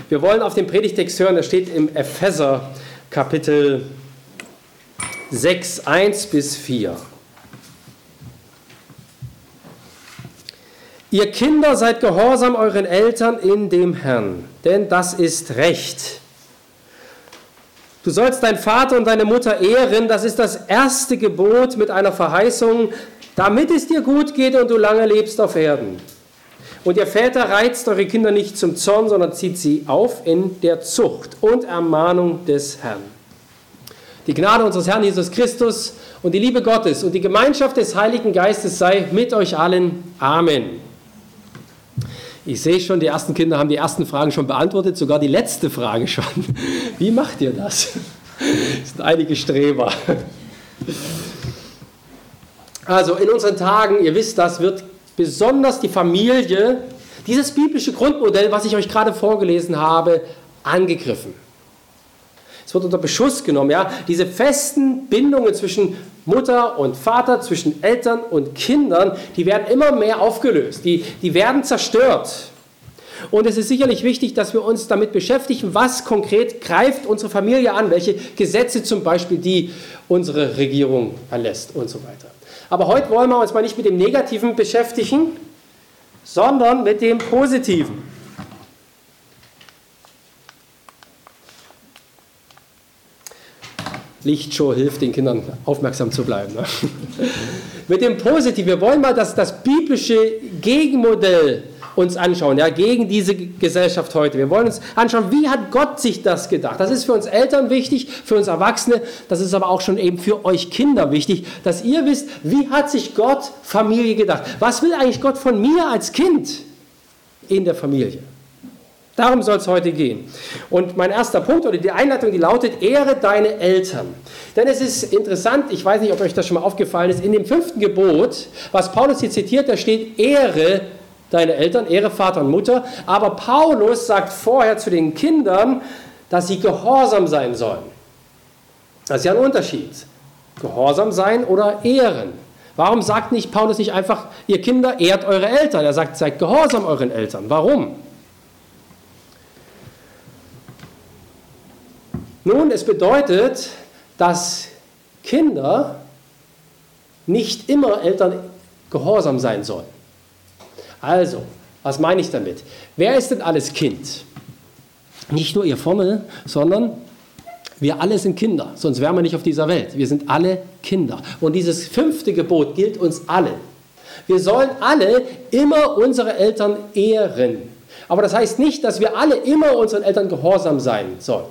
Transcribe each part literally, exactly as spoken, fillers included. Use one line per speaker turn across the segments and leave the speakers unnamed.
Wir wollen auf den Predigtext hören, der steht im Epheser Kapitel sechs, eins bis vier. Ihr Kinder, seid gehorsam euren Eltern in dem Herrn, denn das ist Recht. Du sollst deinen Vater und deine Mutter ehren, das ist das erste Gebot mit einer Verheißung, damit es dir gut geht und du lange lebst auf Erden. Und ihr Väter reizt eure Kinder nicht zum Zorn, sondern zieht sie auf in der Zucht und Ermahnung des Herrn. Die Gnade unseres Herrn Jesus Christus und die Liebe Gottes und die Gemeinschaft des Heiligen Geistes sei mit euch allen. Amen. Ich sehe schon, die ersten Kinder haben die ersten Fragen schon beantwortet, sogar die letzte Frage schon. Wie macht ihr das? Das sind einige Streber. Also in unseren Tagen, ihr wisst das, wird besonders die Familie, dieses biblische Grundmodell, was ich euch gerade vorgelesen habe, angegriffen. Es wird unter Beschuss genommen, ja, diese festen Bindungen zwischen Mutter und Vater, zwischen Eltern und Kindern, die werden immer mehr aufgelöst, die, die werden zerstört. Und es ist sicherlich wichtig, dass wir uns damit beschäftigen, was konkret greift unsere Familie an, welche Gesetze zum Beispiel die unsere Regierung erlässt und so weiter. Aber heute wollen wir uns mal nicht mit dem Negativen beschäftigen, sondern mit dem Positiven. Lichtshow hilft den Kindern aufmerksam zu bleiben. Ne? Mit dem Positiven. Wir wollen mal das, das biblische Gegenmodell uns anschauen, ja, gegen diese Gesellschaft heute. Wir wollen uns anschauen, wie hat Gott sich das gedacht? Das ist für uns Eltern wichtig, für uns Erwachsene, das ist aber auch schon eben für euch Kinder wichtig, dass ihr wisst, wie hat sich Gott Familie gedacht? Was will eigentlich Gott von mir als Kind in der Familie? Darum soll es heute gehen. Und mein erster Punkt oder die Einleitung, die lautet, ehre deine Eltern. Denn es ist interessant, ich weiß nicht, ob euch das schon mal aufgefallen ist, in dem fünften Gebot, was Paulus hier zitiert, da steht, ehre deine Eltern, ehre Vater und Mutter. Aber Paulus sagt vorher zu den Kindern, dass sie gehorsam sein sollen. Das ist ja ein Unterschied. Gehorsam sein oder ehren. Warum sagt nicht Paulus nicht einfach, ihr Kinder, ehrt eure Eltern? Er sagt, seid gehorsam euren Eltern. Warum? Nun, es bedeutet, dass Kinder nicht immer Eltern gehorsam sein sollen. Also, was meine ich damit? Wer ist denn alles Kind? Nicht nur ihr vorne, sondern wir alle sind Kinder, sonst wären wir nicht auf dieser Welt. Wir sind alle Kinder. Und dieses fünfte Gebot gilt uns alle. Wir sollen alle immer unsere Eltern ehren. Aber das heißt nicht, dass wir alle immer unseren Eltern gehorsam sein sollen.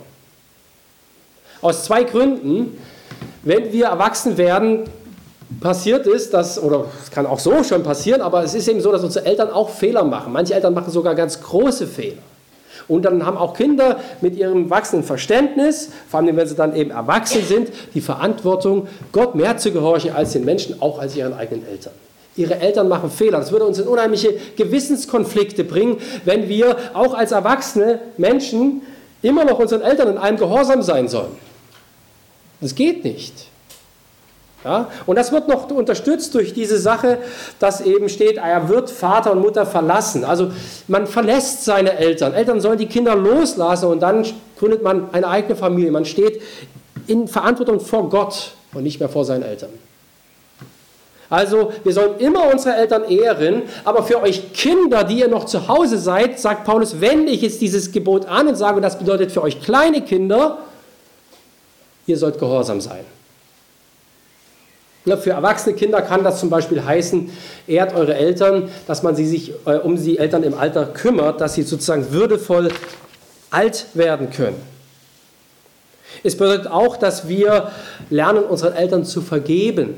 Aus zwei Gründen. Wenn wir erwachsen werden, passiert es, dass, oder es kann auch so schon passieren, aber es ist eben so, dass unsere Eltern auch Fehler machen. Manche Eltern machen sogar ganz große Fehler. Und dann haben auch Kinder mit ihrem wachsenden Verständnis, vor allem wenn sie dann eben erwachsen sind, die Verantwortung, Gott mehr zu gehorchen als den Menschen, auch als ihren eigenen Eltern. Ihre Eltern machen Fehler. Das würde uns in unheimliche Gewissenskonflikte bringen, wenn wir auch als erwachsene Menschen immer noch unseren Eltern in allem gehorsam sein sollen. Das geht nicht. Ja? Und das wird noch unterstützt durch diese Sache, dass eben steht, er wird Vater und Mutter verlassen. Also man verlässt seine Eltern. Eltern sollen die Kinder loslassen und dann gründet man eine eigene Familie. Man steht in Verantwortung vor Gott und nicht mehr vor seinen Eltern. Also wir sollen immer unsere Eltern ehren, aber für euch Kinder, die ihr noch zu Hause seid, sagt Paulus, wende ich jetzt dieses Gebot an und sage, das bedeutet für euch kleine Kinder, ihr sollt gehorsam sein. Ja, für erwachsene Kinder kann das zum Beispiel heißen, ehrt eure Eltern, dass man sie sich äh, um die Eltern im Alter kümmert, dass sie sozusagen würdevoll alt werden können. Es bedeutet auch, dass wir lernen, unseren Eltern zu vergeben.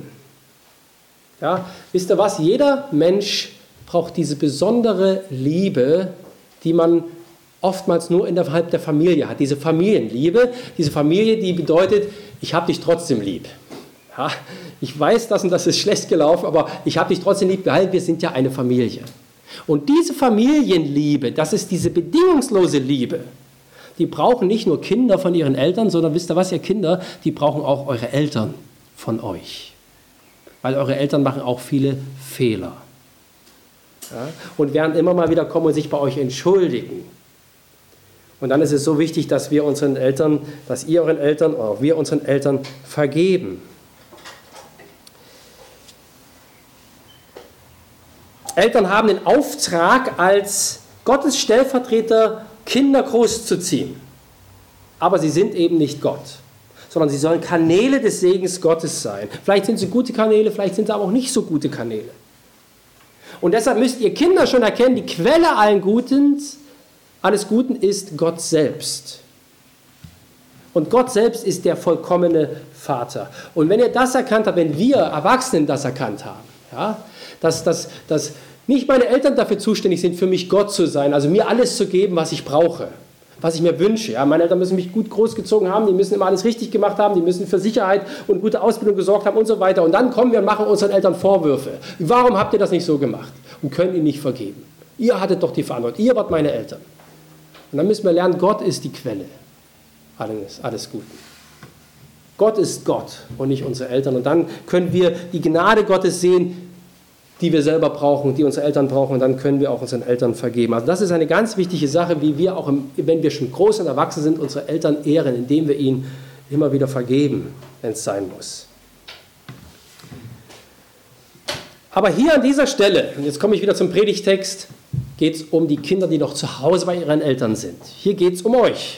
Ja, wisst ihr was? Jeder Mensch braucht diese besondere Liebe, die man oftmals nur innerhalb der Familie hat. Diese Familienliebe, diese Familie, die bedeutet, ich habe dich trotzdem lieb. Ja, ich weiß, das und das ist schlecht gelaufen, aber ich habe dich trotzdem lieb, weil wir sind ja eine Familie. Und diese Familienliebe, das ist diese bedingungslose Liebe, die brauchen nicht nur Kinder von ihren Eltern, sondern wisst ihr was, ihr Kinder, die brauchen auch eure Eltern von euch. Weil eure Eltern machen auch viele Fehler. Ja, und werden immer mal wieder kommen und sich bei euch entschuldigen. Und dann ist es so wichtig, dass wir unseren Eltern, dass ihr euren Eltern oder auch wir unseren Eltern vergeben. Eltern haben den Auftrag, als Gottes Stellvertreter Kinder großzuziehen. Aber sie sind eben nicht Gott, sondern sie sollen Kanäle des Segens Gottes sein. Vielleicht sind sie gute Kanäle, vielleicht sind sie aber auch nicht so gute Kanäle. Und deshalb müsst ihr Kinder schon erkennen, die Quelle allen Guten, alles Guten ist Gott selbst. Und Gott selbst ist der vollkommene Vater. Und wenn ihr das erkannt habt, wenn wir Erwachsenen das erkannt haben, ja, dass, dass, dass nicht meine Eltern dafür zuständig sind, für mich Gott zu sein, also mir alles zu geben, was ich brauche, was ich mir wünsche. Ja, meine Eltern müssen mich gut großgezogen haben, die müssen immer alles richtig gemacht haben, die müssen für Sicherheit und gute Ausbildung gesorgt haben und so weiter. Und dann kommen wir und machen unseren Eltern Vorwürfe. Warum habt ihr das nicht so gemacht? Und können ihnen nicht vergeben. Ihr hattet doch die Verantwortung, ihr wart meine Eltern. Und dann müssen wir lernen, Gott ist die Quelle alles, alles Guten. Gott ist Gott und nicht unsere Eltern. Und dann können wir die Gnade Gottes sehen, die wir selber brauchen, die unsere Eltern brauchen, und dann können wir auch unseren Eltern vergeben. Also das ist eine ganz wichtige Sache, wie wir auch, im, wenn wir schon groß und erwachsen sind, unsere Eltern ehren, indem wir ihnen immer wieder vergeben, wenn es sein muss. Aber hier an dieser Stelle, und jetzt komme ich wieder zum Predigtext, geht es um die Kinder, die noch zu Hause bei ihren Eltern sind. Hier geht es um euch.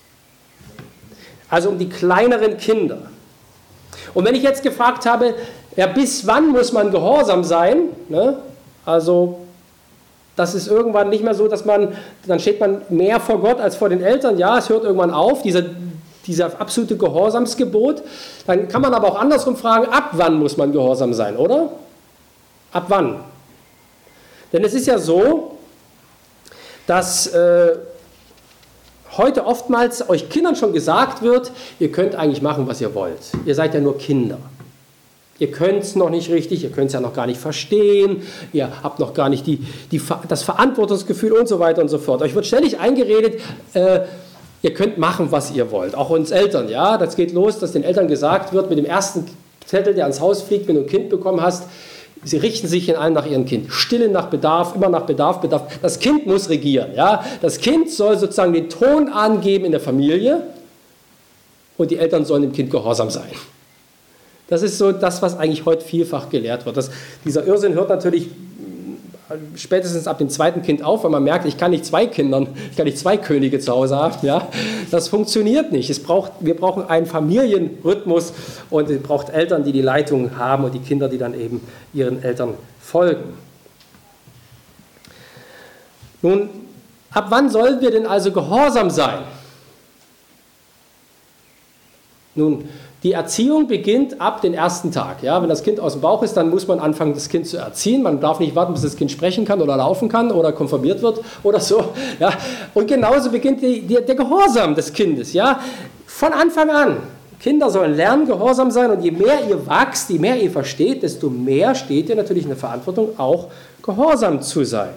Also um die kleineren Kinder. Und wenn ich jetzt gefragt habe, ja, bis wann muss man gehorsam sein? Ne? Also, das ist irgendwann nicht mehr so, dass man, dann steht man mehr vor Gott als vor den Eltern. Ja, es hört irgendwann auf, dieser, dieser absolute Gehorsamsgebot. Dann kann man aber auch andersrum fragen, ab wann muss man gehorsam sein, oder? Ab wann? Denn es ist ja so, dass äh, heute oftmals euch Kindern schon gesagt wird, ihr könnt eigentlich machen, was ihr wollt. Ihr seid ja nur Kinder. Ihr könnt es noch nicht richtig, ihr könnt es ja noch gar nicht verstehen, ihr habt noch gar nicht die, die, das Verantwortungsgefühl und so weiter und so fort. Euch wird ständig eingeredet, äh, ihr könnt machen, was ihr wollt. Auch uns Eltern, ja. Das geht los, dass den Eltern gesagt wird, mit dem ersten Zettel, der ans Haus fliegt, wenn du ein Kind bekommen hast, sie richten sich in allen nach ihrem Kind. Stillen nach Bedarf, immer nach Bedarf, Bedarf. Das Kind muss regieren, ja. Das Kind soll sozusagen den Ton angeben in der Familie und die Eltern sollen dem Kind gehorsam sein. Das ist so das, was eigentlich heute vielfach gelehrt wird. Das, dieser Irrsinn hört natürlich spätestens ab dem zweiten Kind auf, weil man merkt, ich kann nicht zwei Kindern, ich kann nicht zwei Könige zu Hause haben. Ja? Das funktioniert nicht. Es braucht, wir brauchen einen Familienrhythmus und es braucht Eltern, die die Leitung haben und die Kinder, die dann eben ihren Eltern folgen. Nun, ab wann sollen wir denn also gehorsam sein? Nun, die Erziehung beginnt ab dem ersten Tag. Ja, wenn das Kind aus dem Bauch ist, dann muss man anfangen, das Kind zu erziehen. Man darf nicht warten, bis das Kind sprechen kann oder laufen kann oder konfirmiert wird oder so. Ja, und genauso beginnt die, die, der Gehorsam des Kindes. Ja, von Anfang an. Kinder sollen lernen, gehorsam sein, und je mehr ihr wachst, je mehr ihr versteht, desto mehr steht ihr natürlich in der Verantwortung, auch gehorsam zu sein.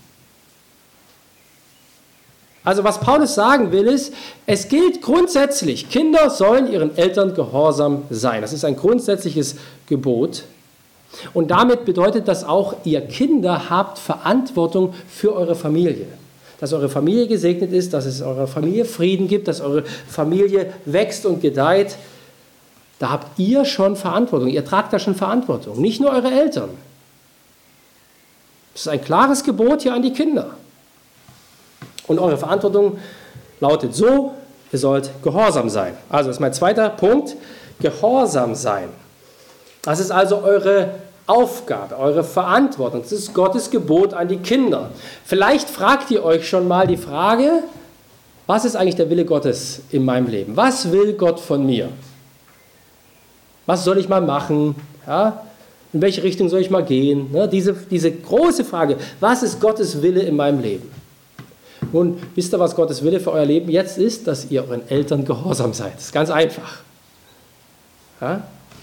Also was Paulus sagen will, ist, es gilt grundsätzlich, Kinder sollen ihren Eltern gehorsam sein. Das ist ein grundsätzliches Gebot. Und damit bedeutet das auch, ihr Kinder habt Verantwortung für eure Familie. Dass eure Familie gesegnet ist, dass es eurer Familie Frieden gibt, dass eure Familie wächst und gedeiht. Da habt ihr schon Verantwortung. Ihr tragt da schon Verantwortung. Nicht nur eure Eltern. Das ist ein klares Gebot hier an die Kinder. Und eure Verantwortung lautet so, ihr sollt gehorsam sein. Also das ist mein zweiter Punkt, gehorsam sein. Das ist also eure Aufgabe, eure Verantwortung. Das ist Gottes Gebot an die Kinder. Vielleicht fragt ihr euch schon mal die Frage, was ist eigentlich der Wille Gottes in meinem Leben? Was will Gott von mir? Was soll ich mal machen? Ja? In welche Richtung soll ich mal gehen? Ja, diese, diese große Frage, was ist Gottes Wille in meinem Leben? Nun, wisst ihr, was Gottes Wille für euer Leben jetzt ist? Dass ihr euren Eltern gehorsam seid. Das ist ganz einfach. Ja?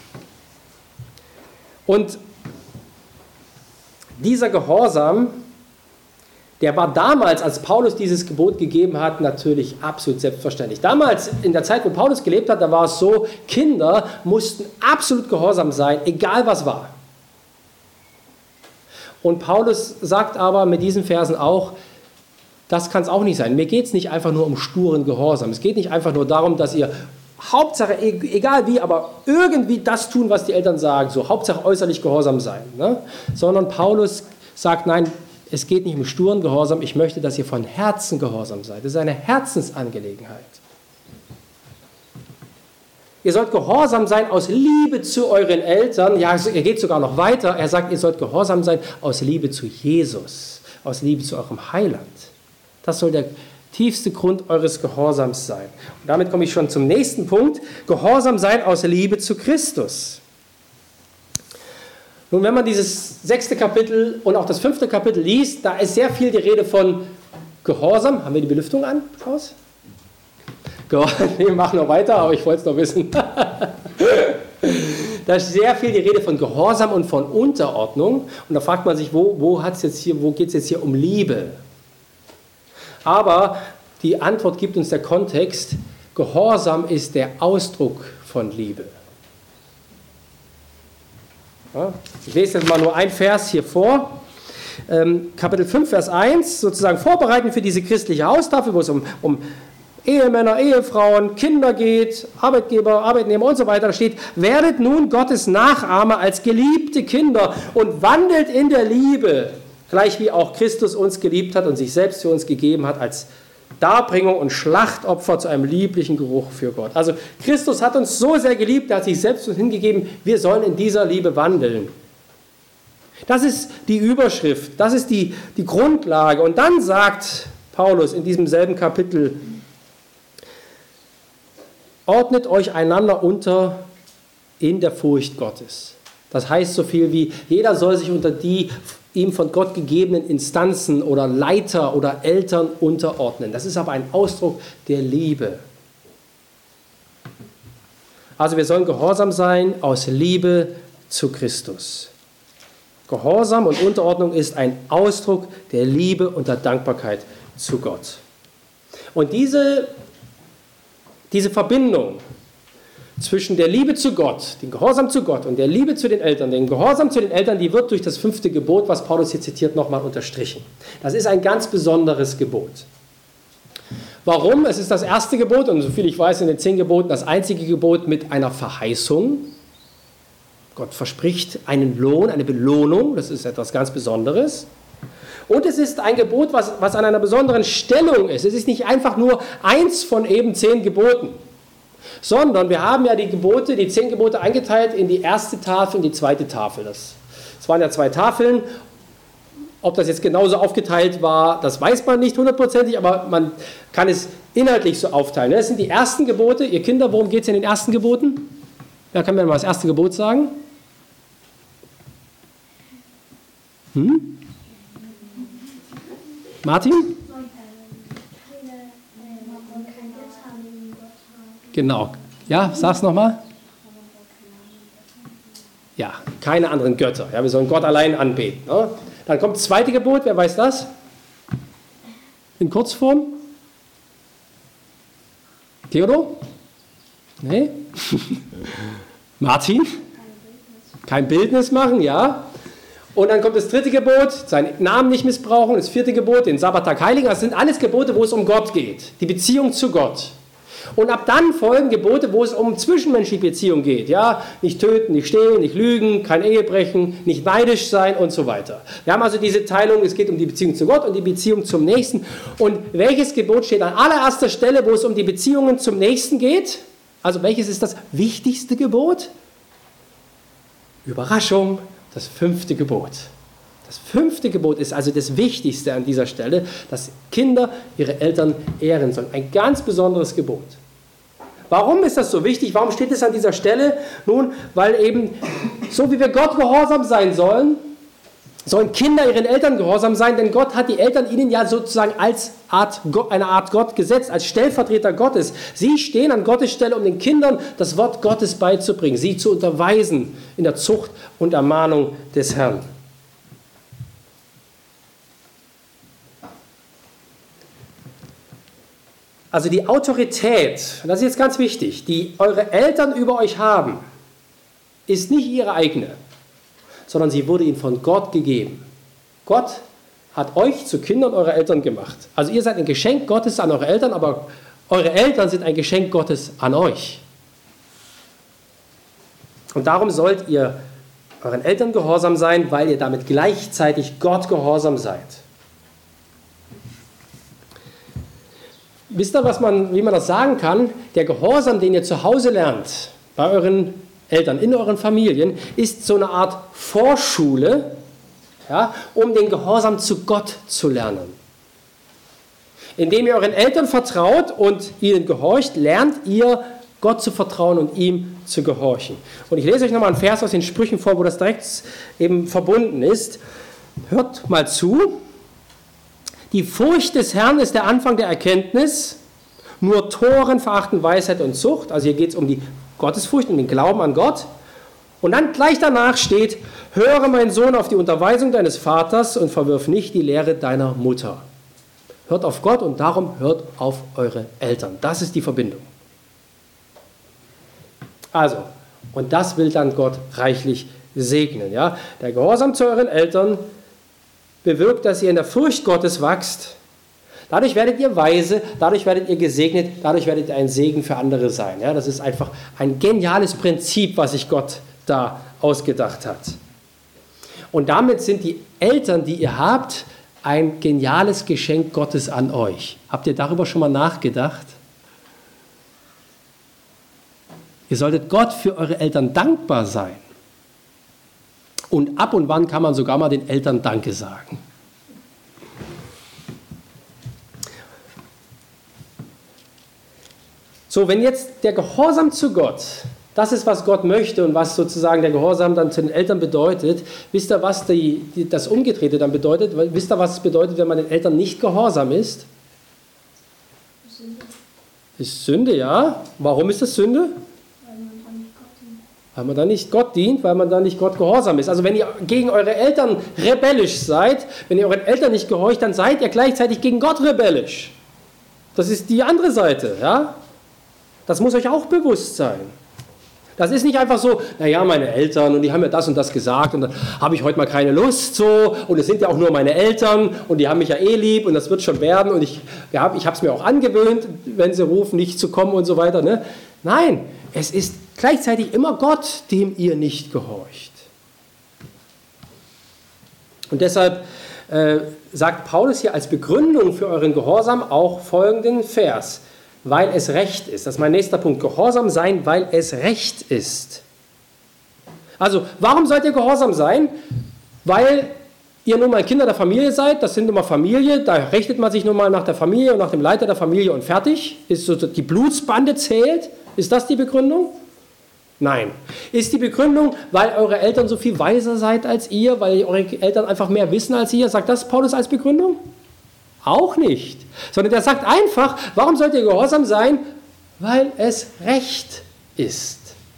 Und dieser Gehorsam, der war damals, als Paulus dieses Gebot gegeben hat, natürlich absolut selbstverständlich. Damals, in der Zeit, wo Paulus gelebt hat, da war es so, Kinder mussten absolut gehorsam sein, egal was war. Und Paulus sagt aber mit diesen Versen auch, Das kann es auch nicht sein. Mir geht es nicht einfach nur um sturen Gehorsam. Es geht nicht einfach nur darum, dass ihr Hauptsache, egal wie, aber irgendwie das tun, was die Eltern sagen, so Hauptsache äußerlich gehorsam sein. Ne? Sondern Paulus sagt, nein, es geht nicht um sturen Gehorsam, ich möchte, dass ihr von Herzen gehorsam seid. Das ist eine Herzensangelegenheit. Ihr sollt gehorsam sein aus Liebe zu euren Eltern. Ja, er geht sogar noch weiter. Er sagt, ihr sollt gehorsam sein aus Liebe zu Jesus, aus Liebe zu eurem Heiland. Das soll der tiefste Grund eures Gehorsams sein. Und damit komme ich schon zum nächsten Punkt. Gehorsam sein aus Liebe zu Christus. Nun, wenn man dieses sechste Kapitel und auch das fünfte Kapitel liest, da ist sehr viel die Rede von Gehorsam. Haben wir die Belüftung an, Klaus? Wir machen noch weiter, aber ich wollte es noch wissen. Da ist sehr viel die Rede von Gehorsam und von Unterordnung. Und da fragt man sich, wo, wo, hat's jetzt hier, wo geht es jetzt hier um Liebe? Aber die Antwort gibt uns der Kontext. Gehorsam ist der Ausdruck von Liebe. Ja, ich lese jetzt mal nur ein Vers hier vor. Ähm, Kapitel fünf, Vers eins, sozusagen vorbereiten für diese christliche Haustafel, wo es um, um Ehemänner, Ehefrauen, Kinder geht, Arbeitgeber, Arbeitnehmer und so weiter. Da steht, werdet nun Gottes Nachahmer als geliebte Kinder und wandelt in der Liebe, gleich wie auch Christus uns geliebt hat und sich selbst für uns gegeben hat als Darbringung und Schlachtopfer zu einem lieblichen Geruch für Gott. Also Christus hat uns so sehr geliebt, er hat sich selbst uns hingegeben, wir sollen in dieser Liebe wandeln. Das ist die Überschrift, das ist die, die Grundlage. Und dann sagt Paulus in diesem selben Kapitel, ordnet euch einander unter in der Furcht Gottes. Das heißt so viel wie, jeder soll sich unter die ihm von Gott gegebenen Instanzen oder Leiter oder Eltern unterordnen. Das ist aber ein Ausdruck der Liebe. Also wir sollen gehorsam sein aus Liebe zu Christus. Gehorsam und Unterordnung ist ein Ausdruck der Liebe und der Dankbarkeit zu Gott. Und diese, diese Verbindung zwischen der Liebe zu Gott, dem Gehorsam zu Gott und der Liebe zu den Eltern, den Gehorsam zu den Eltern, die wird durch das fünfte Gebot, was Paulus hier zitiert, nochmal unterstrichen. Das ist ein ganz besonderes Gebot. Warum? Es ist das erste Gebot und soviel ich weiß in den zehn Geboten das einzige Gebot mit einer Verheißung. Gott verspricht einen Lohn, eine Belohnung, das ist etwas ganz Besonderes. Und es ist ein Gebot, was, was an einer besonderen Stellung ist. Es ist nicht einfach nur eins von eben zehn Geboten, sondern wir haben ja die Gebote, die zehn Gebote eingeteilt in die erste Tafel und die zweite Tafel. Das, das waren ja zwei Tafeln. Ob das jetzt genauso aufgeteilt war, das weiß man nicht hundertprozentig, aber man kann es inhaltlich so aufteilen. Das sind die ersten Gebote. Ihr Kinder, worum geht es in den ersten Geboten? Wer kann mir mal das erste Gebot sagen? Hm? Martin? Genau. Ja, sag's nochmal. Ja, keine anderen Götter. Ja, wir sollen Gott allein anbeten. Ne? Dann kommt das zweite Gebot. Wer weiß das? In Kurzform? Theodor? Nee? Martin? Kein Bildnis machen, ja. Und dann kommt das dritte Gebot, seinen Namen nicht missbrauchen. Das vierte Gebot, den Sabbattag heiligen. Das sind alles Gebote, wo es um Gott geht. Die Beziehung zu Gott. Und ab dann folgen Gebote, wo es um zwischenmenschliche Beziehungen geht. Ja, nicht töten, nicht stehlen, nicht lügen, kein Ehebrechen, nicht neidisch sein und so weiter. Wir haben also diese Teilung, es geht um die Beziehung zu Gott und die Beziehung zum Nächsten. Und welches Gebot steht an allererster Stelle, wo es um die Beziehungen zum Nächsten geht? Also welches ist das wichtigste Gebot? Überraschung, das fünfte Gebot. Das fünfte Gebot ist also das Wichtigste an dieser Stelle, dass Kinder ihre Eltern ehren sollen. Ein ganz besonderes Gebot. Warum ist das so wichtig? Warum steht es an dieser Stelle? Nun, weil eben, so wie wir Gott gehorsam sein sollen, sollen Kinder ihren Eltern gehorsam sein, denn Gott hat die Eltern ihnen ja sozusagen als Art, eine Art Gott gesetzt, als Stellvertreter Gottes. Sie stehen an Gottes Stelle, um den Kindern das Wort Gottes beizubringen, sie zu unterweisen in der Zucht und Ermahnung des Herrn. Also die Autorität, das ist jetzt ganz wichtig, die eure Eltern über euch haben, ist nicht ihre eigene, sondern sie wurde ihnen von Gott gegeben. Gott hat euch zu Kindern eurer Eltern gemacht. Also ihr seid ein Geschenk Gottes an eure Eltern, aber eure Eltern sind ein Geschenk Gottes an euch. Und darum sollt ihr euren Eltern gehorsam sein, weil ihr damit gleichzeitig Gott gehorsam seid. Wisst ihr, was man, wie man das sagen kann? Der Gehorsam, den ihr zu Hause lernt, bei euren Eltern, in euren Familien, ist so eine Art Vorschule, ja, um den Gehorsam zu Gott zu lernen. Indem ihr euren Eltern vertraut und ihnen gehorcht, lernt ihr Gott zu vertrauen und ihm zu gehorchen. Und ich lese euch nochmal einen Vers aus den Sprüchen vor, wo das direkt eben verbunden ist. Hört mal zu. Die Furcht des Herrn ist der Anfang der Erkenntnis. Nur Toren verachten Weisheit und Zucht. Also hier geht es um die Gottesfurcht und den Glauben an Gott. Und dann gleich danach steht, höre mein Sohn auf die Unterweisung deines Vaters und verwirf nicht die Lehre deiner Mutter. Hört auf Gott und darum hört auf eure Eltern. Das ist die Verbindung. Also, und das will dann Gott reichlich segnen. Ja? Der Gehorsam zu euren Eltern bewirkt, dass ihr in der Furcht Gottes wachst. Dadurch werdet ihr weise, dadurch werdet ihr gesegnet, dadurch werdet ihr ein Segen für andere sein. Ja? Das ist einfach ein geniales Prinzip, was sich Gott da ausgedacht hat. Und damit sind die Eltern, die ihr habt, ein geniales Geschenk Gottes an euch. Habt ihr darüber schon mal nachgedacht? Ihr solltet Gott für eure Eltern dankbar sein. Und ab und wann kann man sogar mal den Eltern Danke sagen. So, wenn jetzt der Gehorsam zu Gott, das ist, was Gott möchte und was sozusagen der Gehorsam dann zu den Eltern bedeutet, wisst ihr, was die, die, das Umgedrehte dann bedeutet? Wisst ihr, was es bedeutet, wenn man den Eltern nicht gehorsam ist?
Sünde.
Ist Sünde, ja. Warum ist das Sünde? Weil man dann nicht Gott dient, weil man dann nicht Gott gehorsam ist. Also wenn ihr gegen eure Eltern rebellisch seid, wenn ihr euren Eltern nicht gehorcht, dann seid ihr gleichzeitig gegen Gott rebellisch. Das ist die andere Seite, ja. Das muss euch auch bewusst sein. Das ist nicht einfach so, naja, meine Eltern und die haben mir das und das gesagt und dann habe ich heute mal keine Lust so und es sind ja auch nur meine Eltern und die haben mich ja eh lieb und das wird schon werden und ich, ja, ich habe es mir auch angewöhnt, wenn sie rufen, nicht zu kommen und so weiter. Ne? Nein, es ist gleichzeitig immer Gott, dem ihr nicht gehorcht. Und deshalb äh, sagt Paulus hier als Begründung für euren Gehorsam auch folgenden Vers. Weil es recht ist. Das ist mein nächster Punkt. Gehorsam sein, weil es recht ist. Also, warum sollt ihr gehorsam sein? Weil ihr nun mal Kinder der Familie seid. Das sind nun mal Familie. Da richtet man sich nun mal nach der Familie und nach dem Leiter der Familie und fertig. Ist so, die Blutsbande zählt. Ist das die Begründung? Nein. Ist die Begründung, weil eure Eltern so viel weiser seid als ihr, weil eure Eltern einfach mehr wissen als ihr? Sagt das Paulus als Begründung? Auch nicht. Sondern er sagt einfach, warum sollt ihr gehorsam sein? Weil es recht ist.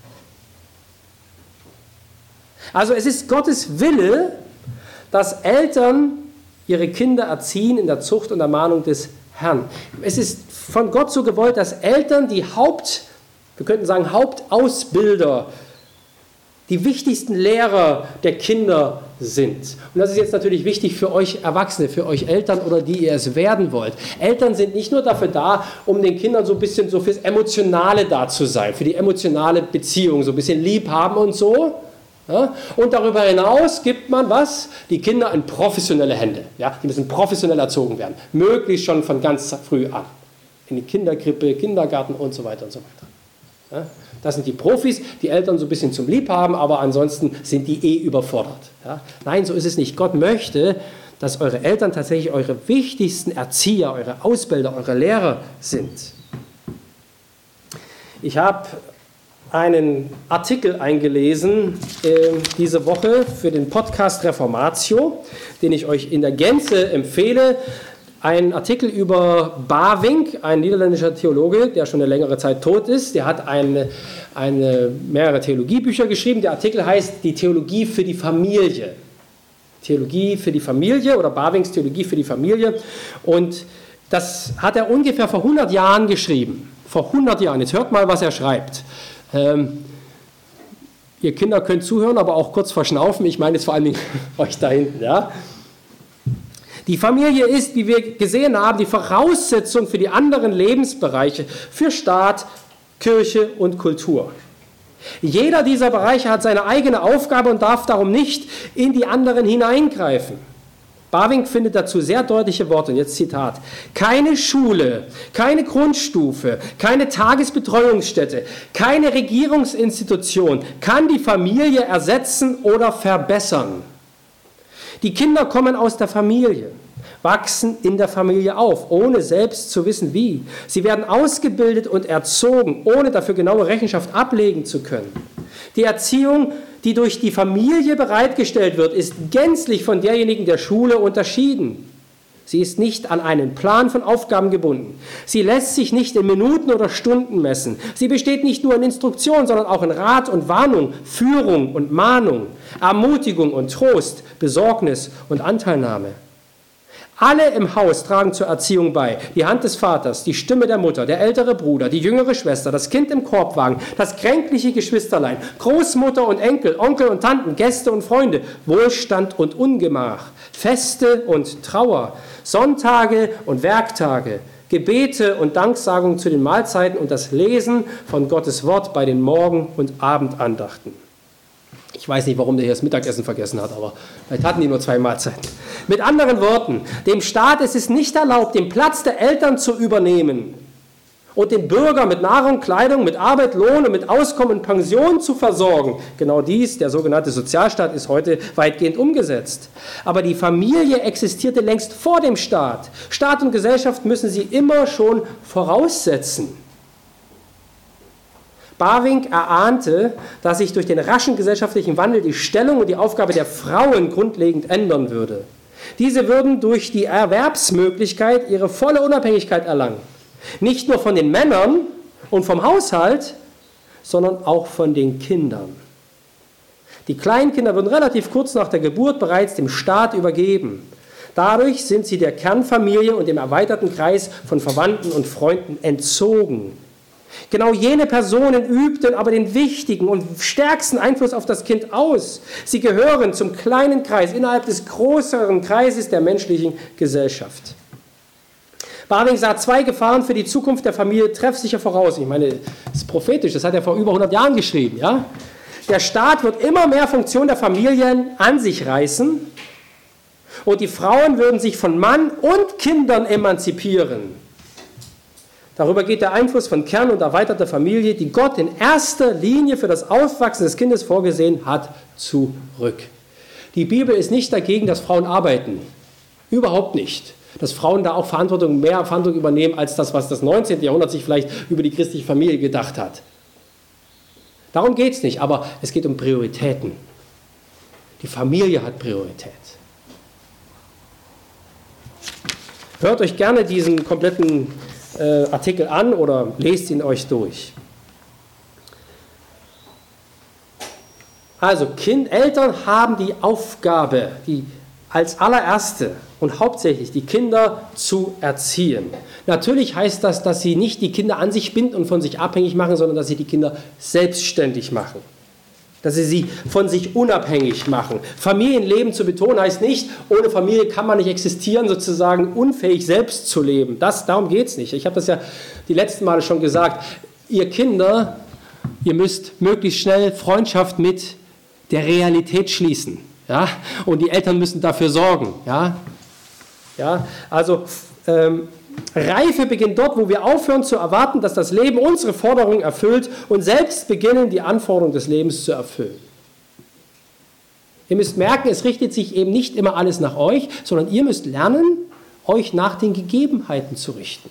Also es ist Gottes Wille, dass Eltern ihre Kinder erziehen in der Zucht und Ermahnung des Herrn. Es ist von Gott so gewollt, dass Eltern die Haupt, wir könnten sagen Hauptausbilder, die wichtigsten Lehrer der Kinder sind. Und das ist jetzt natürlich wichtig für euch Erwachsene, für euch Eltern oder die ihr es werden wollt. Eltern sind nicht nur dafür da, um den Kindern so ein bisschen so fürs Emotionale da zu sein, für die emotionale Beziehung, so ein bisschen lieb haben und so. Ja? Und darüber hinaus gibt man was? Die Kinder in professionelle Hände. Ja? Die müssen professionell erzogen werden, möglichst schon von ganz früh an. In die Kinderkrippe, Kindergarten und so weiter und so weiter. Ja? Das sind die Profis, die Eltern so ein bisschen zum Liebhaben, aber ansonsten sind die eh überfordert. Ja? Nein, so ist es nicht. Gott möchte, dass eure Eltern tatsächlich eure wichtigsten Erzieher, eure Ausbilder, eure Lehrer sind. Ich habe einen Artikel eingelesen äh, diese Woche für den Podcast Reformatio, den ich euch in der Gänze empfehle. Ein Artikel über Bavinck, ein niederländischer Theologe, der schon eine längere Zeit tot ist. Der hat eine, eine, mehrere Theologiebücher geschrieben. Der Artikel heißt Die Theologie für die Familie. Theologie für die Familie oder Bavincks Theologie für die Familie. Und das hat er ungefähr vor hundert Jahren geschrieben. Vor hundert Jahren. Jetzt hört mal, was er schreibt. Ähm, ihr Kinder könnt zuhören, aber auch kurz verschnaufen. Ich meine jetzt vor allen Dingen euch da hinten, ja. Die Familie ist, wie wir gesehen haben, die Voraussetzung für die anderen Lebensbereiche, für Staat, Kirche und Kultur. Jeder dieser Bereiche hat seine eigene Aufgabe und darf darum nicht in die anderen hineingreifen. Bavinck findet dazu sehr deutliche Worte, und jetzt Zitat: Keine Schule, keine Grundstufe, keine Tagesbetreuungsstätte, keine Regierungsinstitution kann die Familie ersetzen oder verbessern. Die Kinder kommen aus der Familie, wachsen in der Familie auf, ohne selbst zu wissen wie. Sie werden ausgebildet und erzogen, ohne dafür genaue Rechenschaft ablegen zu können. Die Erziehung, die durch die Familie bereitgestellt wird, ist gänzlich von derjenigen der Schule unterschieden. Sie ist nicht an einen Plan von Aufgaben gebunden. Sie lässt sich nicht in Minuten oder Stunden messen. Sie besteht nicht nur in Instruktion, sondern auch in Rat und Warnung, Führung und Mahnung, Ermutigung und Trost, Besorgnis und Anteilnahme. Alle im Haus tragen zur Erziehung bei. Die Hand des Vaters, die Stimme der Mutter, der ältere Bruder, die jüngere Schwester, das Kind im Korbwagen, das kränkliche Geschwisterlein, Großmutter und Enkel, Onkel und Tanten, Gäste und Freunde, Wohlstand und Ungemach, Feste und Trauer, Sonntage und Werktage, Gebete und Danksagung zu den Mahlzeiten und das Lesen von Gottes Wort bei den Morgen- und Abendandachten. Ich weiß nicht, warum der hier das Mittagessen vergessen hat, aber vielleicht hatten die nur zwei Mahlzeiten. Mit anderen Worten, dem Staat ist es nicht erlaubt, den Platz der Eltern zu übernehmen und den Bürger mit Nahrung, Kleidung, mit Arbeit, Lohn und mit Auskommen und Pension zu versorgen. Genau dies, der sogenannte Sozialstaat, ist heute weitgehend umgesetzt. Aber die Familie existierte längst vor dem Staat. Staat und Gesellschaft müssen sie immer schon voraussetzen. Bavinck erahnte, dass sich durch den raschen gesellschaftlichen Wandel die Stellung und die Aufgabe der Frauen grundlegend ändern würde. Diese würden durch die Erwerbsmöglichkeit ihre volle Unabhängigkeit erlangen. Nicht nur von den Männern und vom Haushalt, sondern auch von den Kindern. Die Kleinkinder würden relativ kurz nach der Geburt bereits dem Staat übergeben. Dadurch sind sie der Kernfamilie und dem erweiterten Kreis von Verwandten und Freunden entzogen. Genau jene Personen übten aber den wichtigen und stärksten Einfluss auf das Kind aus. Sie gehören zum kleinen Kreis innerhalb des größeren Kreises der menschlichen Gesellschaft. Bavinck sah zwei Gefahren für die Zukunft der Familie treffsicher voraus. Ich meine, das ist prophetisch, das hat er vor über hundert Jahren geschrieben. Ja? Der Staat wird immer mehr Funktionen der Familien an sich reißen und die Frauen würden sich von Mann und Kindern emanzipieren. Darüber geht der Einfluss von Kern- und erweiterter Familie, die Gott in erster Linie für das Aufwachsen des Kindes vorgesehen hat, zurück. Die Bibel ist nicht dagegen, dass Frauen arbeiten. Überhaupt nicht. Dass Frauen da auch Verantwortung, mehr Verantwortung übernehmen, als das, was das neunzehnte Jahrhundert sich vielleicht über die christliche Familie gedacht hat. Darum geht es nicht, aber es geht um Prioritäten. Die Familie hat Priorität. Hört euch gerne diesen kompletten äh, Artikel an oder lest ihn euch durch. Also kind, Eltern haben die Aufgabe, die als allererste und hauptsächlich die Kinder zu erziehen. Natürlich heißt das, dass sie nicht die Kinder an sich binden und von sich abhängig machen, sondern dass sie die Kinder selbstständig machen. Dass sie sie von sich unabhängig machen. Familienleben zu betonen heißt nicht, ohne Familie kann man nicht existieren, sozusagen unfähig selbst zu leben. Das, darum geht es nicht. Ich habe das ja die letzten Male schon gesagt. Ihr Kinder, ihr müsst möglichst schnell Freundschaft mit der Realität schließen. Ja? Und die Eltern müssen dafür sorgen. Ja? Ja? Also ähm, Reife beginnt dort, wo wir aufhören zu erwarten, dass das Leben unsere Forderungen erfüllt und selbst beginnen, die Anforderungen des Lebens zu erfüllen. Ihr müsst merken, es richtet sich eben nicht immer alles nach euch, sondern ihr müsst lernen, euch nach den Gegebenheiten zu richten.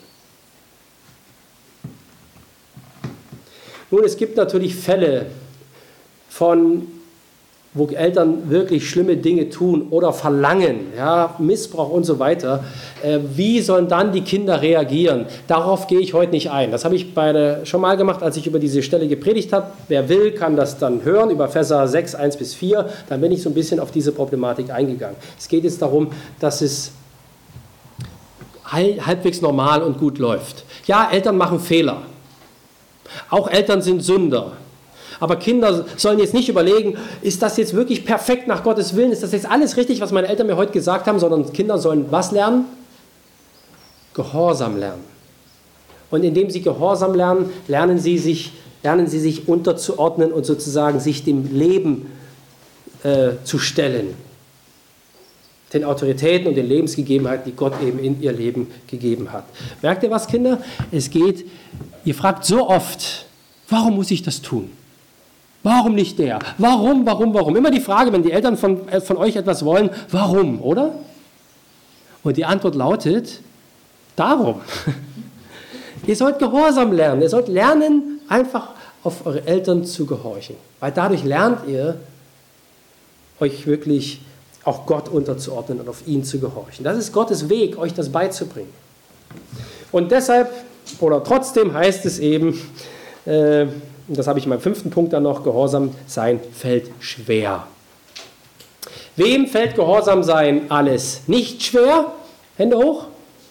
Nun, es gibt natürlich Fälle von wo Eltern wirklich schlimme Dinge tun oder verlangen, ja, Missbrauch und so weiter. Äh, wie sollen dann die Kinder reagieren? Darauf gehe ich heute nicht ein. Das habe ich bei der, schon mal gemacht, als ich über diese Stelle gepredigt habe. Wer will, kann das dann hören, über Epheser sechs, eins bis vier. Dann bin ich so ein bisschen auf diese Problematik eingegangen. Es geht jetzt darum, dass es halbwegs normal und gut läuft. Ja, Eltern machen Fehler. Auch Eltern sind Sünder. Aber Kinder sollen jetzt nicht überlegen, ist das jetzt wirklich perfekt nach Gottes Willen? Ist das jetzt alles richtig, was meine Eltern mir heute gesagt haben? Sondern Kinder sollen was lernen? Gehorsam lernen. Und indem sie Gehorsam lernen, lernen sie sich, lernen sie sich unterzuordnen und sozusagen sich dem Leben äh, zu stellen. Den Autoritäten und den Lebensgegebenheiten, die Gott eben in ihr Leben gegeben hat. Merkt ihr was, Kinder? Es geht, ihr fragt so oft, warum muss ich das tun? Warum nicht der? Warum, warum, warum? Immer die Frage, wenn die Eltern von, äh, von euch etwas wollen, warum, oder? Und die Antwort lautet, darum. Ihr sollt Gehorsam lernen. Ihr sollt lernen, einfach auf eure Eltern zu gehorchen. Weil dadurch lernt ihr, euch wirklich auch Gott unterzuordnen und auf ihn zu gehorchen. Das ist Gottes Weg, euch das beizubringen. Und deshalb, oder trotzdem heißt es eben, äh, das habe ich in meinem fünften Punkt dann noch, Gehorsam sein fällt schwer. Wem fällt Gehorsam sein alles nicht schwer? Hände hoch.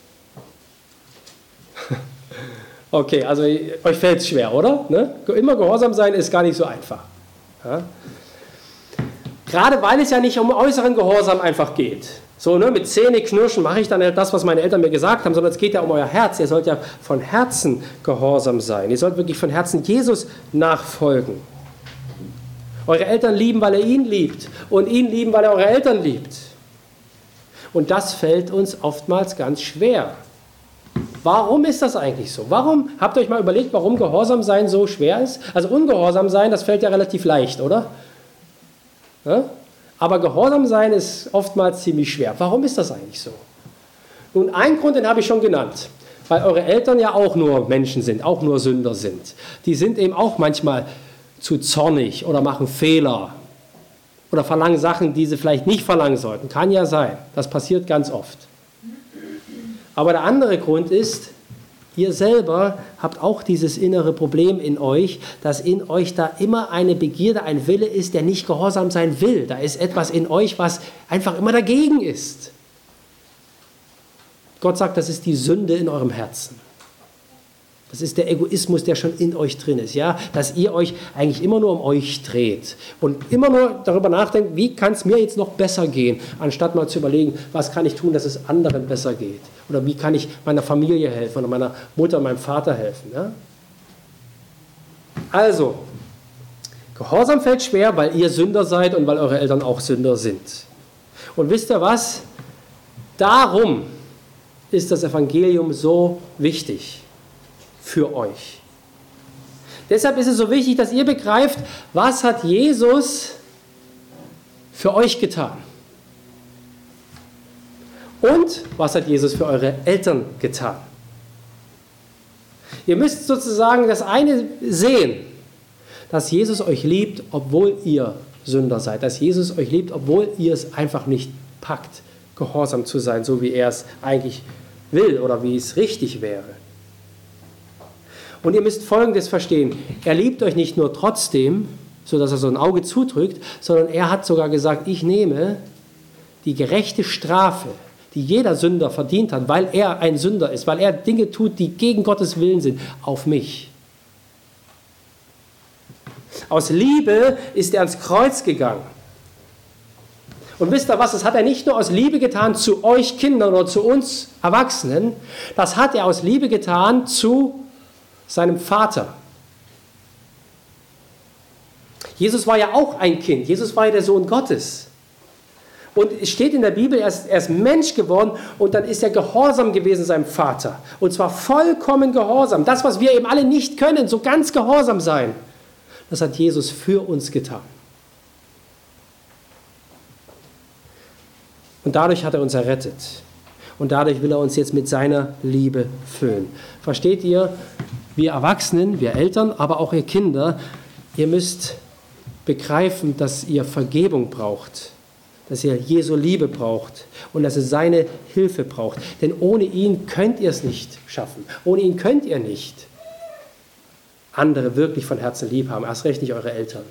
Okay, also euch fällt es schwer, oder? Ne? Immer Gehorsam sein ist gar nicht so einfach. Ja? Gerade weil es ja nicht um äußeren Gehorsam einfach geht. So, ne, mit Zähne knirschen mache ich dann nicht das, was meine Eltern mir gesagt haben, sondern es geht ja um euer Herz. Ihr sollt ja von Herzen gehorsam sein. Ihr sollt wirklich von Herzen Jesus nachfolgen. Eure Eltern lieben, weil er ihn liebt. Und ihn lieben, weil er eure Eltern liebt. Und das fällt uns oftmals ganz schwer. Warum ist das eigentlich so? Warum, habt ihr euch mal überlegt, warum Gehorsam sein so schwer ist? Also Ungehorsam sein, das fällt ja relativ leicht, oder? Ja? Aber Gehorsam sein ist oftmals ziemlich schwer. Warum ist das eigentlich so? Nun, einen Grund, den habe ich schon genannt. Weil eure Eltern ja auch nur Menschen sind, auch nur Sünder sind. Die sind eben auch manchmal zu zornig oder machen Fehler. Oder verlangen Sachen, die sie vielleicht nicht verlangen sollten. Kann ja sein. Das passiert ganz oft. Aber der andere Grund ist, ihr selber habt auch dieses innere Problem in euch, dass in euch da immer eine Begierde, ein Wille ist, der nicht gehorsam sein will. Da ist etwas in euch, was einfach immer dagegen ist. Gott sagt, das ist die Sünde in eurem Herzen. Das ist der Egoismus, der schon in euch drin ist, ja? Dass ihr euch eigentlich immer nur um euch dreht und immer nur darüber nachdenkt, wie kann es mir jetzt noch besser gehen, anstatt mal zu überlegen, was kann ich tun, dass es anderen besser geht oder wie kann ich meiner Familie helfen oder meiner Mutter, meinem Vater helfen. Ja? Also, Gehorsam fällt schwer, weil ihr Sünder seid und weil eure Eltern auch Sünder sind. Und wisst ihr was? Darum ist das Evangelium so wichtig. Für euch. Deshalb ist es so wichtig, dass ihr begreift, was hat Jesus für euch getan? Und was hat Jesus für eure Eltern getan? Ihr müsst sozusagen das eine sehen, dass Jesus euch liebt, obwohl ihr Sünder seid. Dass Jesus euch liebt, obwohl ihr es einfach nicht packt, gehorsam zu sein, so wie er es eigentlich will oder wie es richtig wäre. Und ihr müsst Folgendes verstehen, er liebt euch nicht nur trotzdem, sodass er so ein Auge zudrückt, sondern er hat sogar gesagt, ich nehme die gerechte Strafe, die jeder Sünder verdient hat, weil er ein Sünder ist, weil er Dinge tut, die gegen Gottes Willen sind, auf mich. Aus Liebe ist er ans Kreuz gegangen. Und wisst ihr was, das hat er nicht nur aus Liebe getan zu euch Kindern oder zu uns Erwachsenen, das hat er aus Liebe getan zu seinem Vater. Jesus war ja auch ein Kind. Jesus war ja der Sohn Gottes. Und es steht in der Bibel, er ist, er ist Mensch geworden und dann ist er gehorsam gewesen seinem Vater. Und zwar vollkommen gehorsam. Das, was wir eben alle nicht können, so ganz gehorsam sein, das hat Jesus für uns getan. Und dadurch hat er uns errettet. Und dadurch will er uns jetzt mit seiner Liebe füllen. Versteht ihr? Wir Erwachsenen, wir Eltern, aber auch ihr Kinder, ihr müsst begreifen, dass ihr Vergebung braucht, dass ihr Jesu Liebe braucht und dass ihr seine Hilfe braucht. Denn ohne ihn könnt ihr es nicht schaffen. Ohne ihn könnt ihr nicht andere wirklich von Herzen lieb haben, erst recht nicht eure Eltern.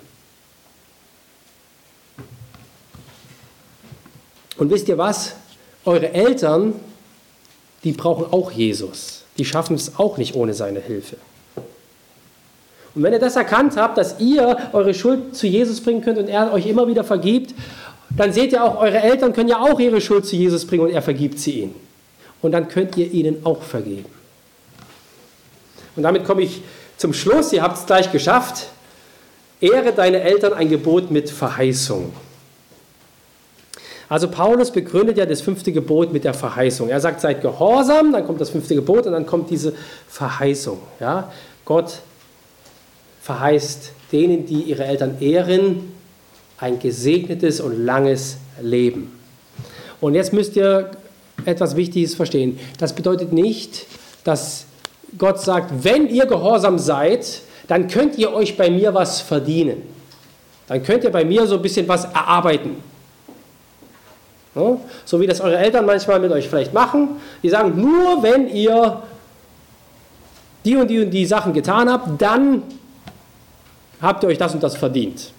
Und wisst ihr was? Eure Eltern, die brauchen auch Jesus. Die schaffen es auch nicht ohne seine Hilfe. Und wenn ihr das erkannt habt, dass ihr eure Schuld zu Jesus bringen könnt und er euch immer wieder vergibt, dann seht ihr auch, eure Eltern können ja auch ihre Schuld zu Jesus bringen und er vergibt sie ihnen. Und dann könnt ihr ihnen auch vergeben. Und damit komme ich zum Schluss. Ihr habt es gleich geschafft. Ehre deine Eltern, ein Gebot mit Verheißung. Also Paulus begründet ja das fünfte Gebot mit der Verheißung. Er sagt, seid gehorsam, dann kommt das fünfte Gebot und dann kommt diese Verheißung. Ja? Gott verheißt denen, die ihre Eltern ehren, ein gesegnetes und langes Leben. Und jetzt müsst ihr etwas Wichtiges verstehen. Das bedeutet nicht, dass Gott sagt, wenn ihr gehorsam seid, dann könnt ihr euch bei mir was verdienen. Dann könnt ihr bei mir so ein bisschen was erarbeiten. Ja? So wie das eure Eltern manchmal mit euch vielleicht machen. Die sagen, nur wenn ihr die und die und die Sachen getan habt, dann habt ihr euch das und das verdient.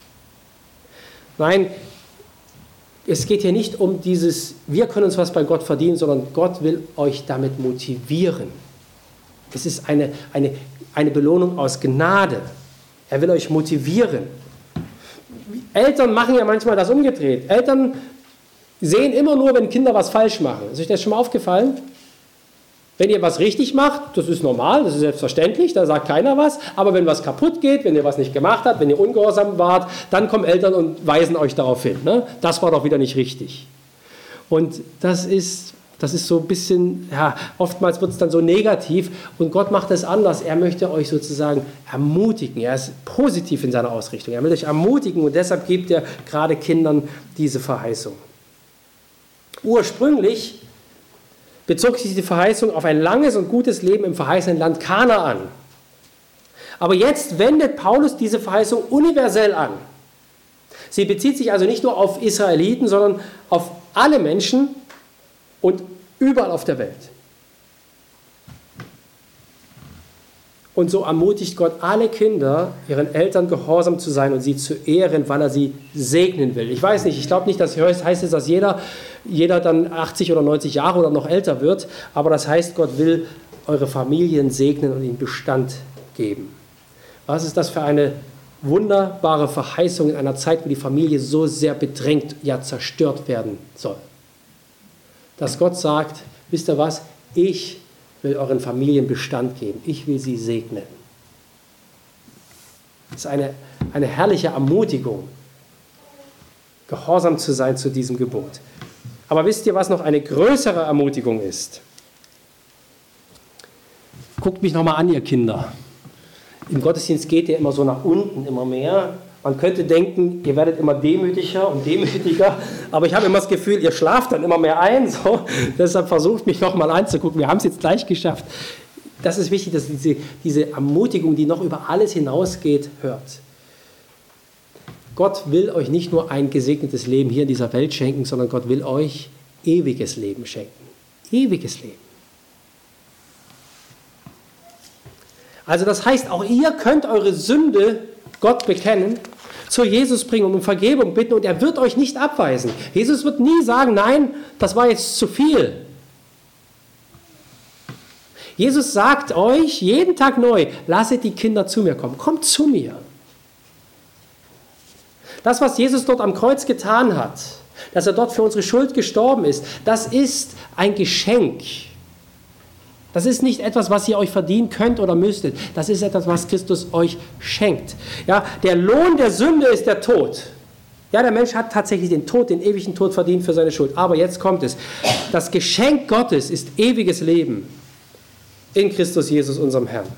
Nein, es geht hier nicht um dieses, wir können uns was bei Gott verdienen, sondern Gott will euch damit motivieren. Es ist eine, eine, eine Belohnung aus Gnade. Er will euch motivieren. Eltern machen ja manchmal das umgedreht. Eltern sehen immer nur, wenn Kinder was falsch machen. Ist euch das schon mal aufgefallen? Wenn ihr was richtig macht, das ist normal, das ist selbstverständlich, da sagt keiner was. Aber wenn was kaputt geht, wenn ihr was nicht gemacht habt, wenn ihr ungehorsam wart, dann kommen Eltern und weisen euch darauf hin. Ne? Das war doch wieder nicht richtig. Und das ist, das ist so ein bisschen, ja, oftmals wird es dann so negativ und Gott macht es anders. Er möchte euch sozusagen ermutigen. Er ist positiv in seiner Ausrichtung. Er will euch ermutigen und deshalb gibt er gerade Kindern diese Verheißung. Ursprünglich bezog sich die Verheißung auf ein langes und gutes Leben im verheißenen Land Kanaan. Aber jetzt wendet Paulus diese Verheißung universell an. Sie bezieht sich also nicht nur auf Israeliten, sondern auf alle Menschen und überall auf der Welt. Und so ermutigt Gott alle Kinder, ihren Eltern gehorsam zu sein und sie zu ehren, weil er sie segnen will. Ich weiß nicht, ich glaube nicht, das heißt es, dass jeder, jeder dann achtzig oder neunzig Jahre oder noch älter wird, aber das heißt, Gott will eure Familien segnen und ihnen Bestand geben. Was ist das für eine wunderbare Verheißung in einer Zeit, wo die Familie so sehr bedrängt, ja zerstört werden soll. Dass Gott sagt, wisst ihr was, ich will euren Familien Bestand geben. Ich will sie segnen. Das ist eine, eine herrliche Ermutigung, gehorsam zu sein zu diesem Gebot. Aber wisst ihr, was noch eine größere Ermutigung ist? Guckt mich nochmal an, ihr Kinder. Im Gottesdienst geht ihr immer so nach unten, immer mehr. Man könnte denken, ihr werdet immer demütiger und demütiger, aber ich habe immer das Gefühl, ihr schlaft dann immer mehr ein. So. Deshalb versucht mich nochmal anzugucken. Wir haben es jetzt gleich geschafft. Das ist wichtig, dass diese, diese Ermutigung, die noch über alles hinausgeht, hört. Gott will euch nicht nur ein gesegnetes Leben hier in dieser Welt schenken, sondern Gott will euch ewiges Leben schenken. Ewiges Leben. Also das heißt, auch ihr könnt eure Sünde Gott bekennen, zu Jesus bringen und um Vergebung bitten und er wird euch nicht abweisen. Jesus wird nie sagen, nein, das war jetzt zu viel. Jesus sagt euch jeden Tag neu, lasset die Kinder zu mir kommen, kommt zu mir. Das, was Jesus dort am Kreuz getan hat, dass er dort für unsere Schuld gestorben ist, das ist ein Geschenk. Das ist nicht etwas, was ihr euch verdienen könnt oder müsstet. Das ist etwas, was Christus euch schenkt. Ja, der Lohn der Sünde ist der Tod. Ja, der Mensch hat tatsächlich den Tod, den ewigen Tod verdient für seine Schuld. Aber jetzt kommt es. Das Geschenk Gottes ist ewiges Leben in Christus Jesus, unserem Herrn.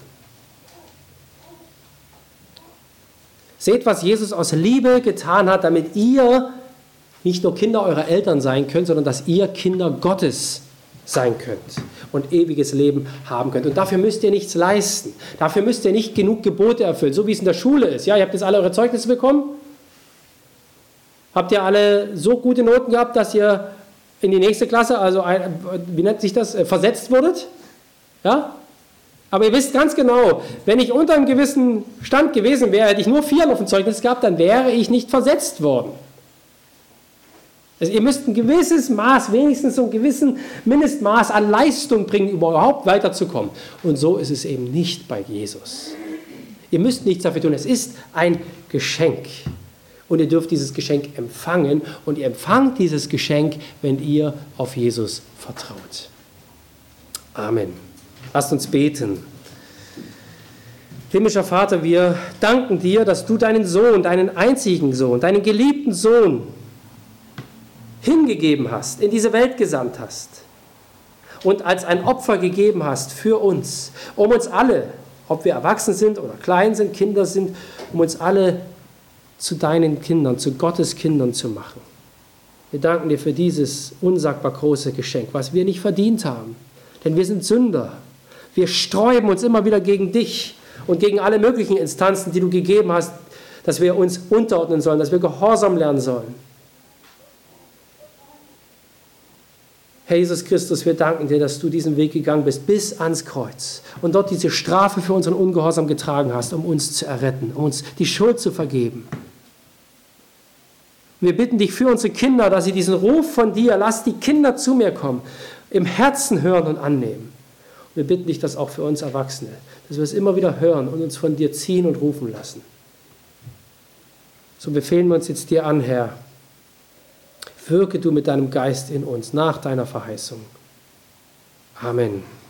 Seht, was Jesus aus Liebe getan hat, damit ihr nicht nur Kinder eurer Eltern sein könnt, sondern dass ihr Kinder Gottes sein könnt und ewiges Leben haben könnt. Und dafür müsst ihr nichts leisten. Dafür müsst ihr nicht genug Gebote erfüllen, so wie es in der Schule ist. Ja, ihr habt jetzt alle eure Zeugnisse bekommen. Habt ihr alle so gute Noten gehabt, dass ihr in die nächste Klasse, also ein, wie nennt sich das, versetzt wurdet? Ja? Aber ihr wisst ganz genau, wenn ich unter einem gewissen Stand gewesen wäre, hätte ich nur vier auf dem Zeugnis gehabt, dann wäre ich nicht versetzt worden. Also ihr müsst ein gewisses Maß, wenigstens so ein gewissen Mindestmaß an Leistung bringen, um überhaupt weiterzukommen. Und so ist es eben nicht bei Jesus. Ihr müsst nichts dafür tun. Es ist ein Geschenk. Und ihr dürft dieses Geschenk empfangen. Und ihr empfangt dieses Geschenk, wenn ihr auf Jesus vertraut. Amen. Lasst uns beten. Himmlischer Vater, wir danken dir, dass du deinen Sohn, deinen einzigen Sohn, deinen geliebten Sohn hingegeben hast, in diese Welt gesandt hast und als ein Opfer gegeben hast für uns, um uns alle, ob wir erwachsen sind oder klein sind, Kinder sind, um uns alle zu deinen Kindern, zu Gottes Kindern zu machen. Wir danken dir für dieses unsagbar große Geschenk, was wir nicht verdient haben, denn wir sind Sünder. Wir sträuben uns immer wieder gegen dich und gegen alle möglichen Instanzen, die du gegeben hast, dass wir uns unterordnen sollen, dass wir Gehorsam lernen sollen. Herr Jesus Christus, wir danken dir, dass du diesen Weg gegangen bist bis ans Kreuz und dort diese Strafe für unseren Ungehorsam getragen hast, um uns zu erretten, um uns die Schuld zu vergeben. Wir bitten dich für unsere Kinder, dass sie diesen Ruf von dir, lass die Kinder zu mir kommen, im Herzen hören und annehmen. Und wir bitten dich das auch für uns Erwachsene, dass wir es immer wieder hören und uns von dir ziehen und rufen lassen. So befehlen wir uns jetzt dir an, Herr. Wirke du mit deinem Geist in uns nach deiner Verheißung. Amen.